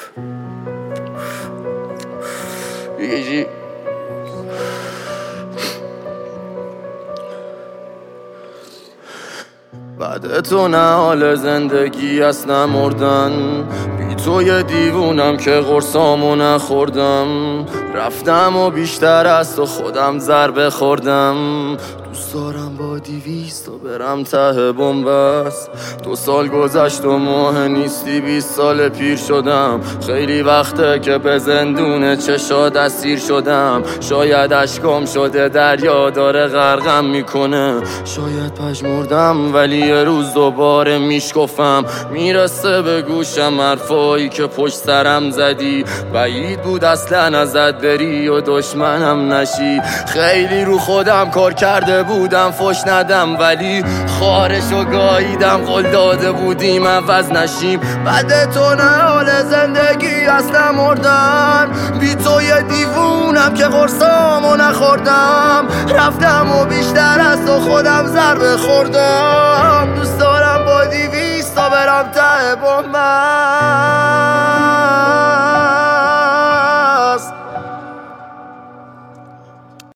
یکی بعد تو نه حال زندگی است نه مردن، بی تو یه دیوونم که قرصامو نخوردم. رفتم و بیشتر از تو خودم ضربه خوردم. دوست دارم با 200 تا برم ته بنبست. 2 سال گذشت و ماه نیستی 20 سال پیر شدم. خیلی وقته که به زندون چشات اسیر شدم. شاید اشکام شده دریا داره غرقم میکنه. شاید پژمردم ولی یه روز دوباره میشکفم. میرسه به گوشم حرفایی که پشت سرم زدی. بعید بود اصلا ازت بری و دشمنم نشی. خیلی رو خودم کار کرده بودم فش ندم، ولی خارشو گاییدم. قول داده بودیم عوض نشیم. بعد تو نه حال زندگی اصلا مردن، بی تو یه دیوونم که قرصامو نخوردم. رفتم و بیشتر از تو خودم ضربه خوردم. دوست دارم با 200 تا برم ته بنبست.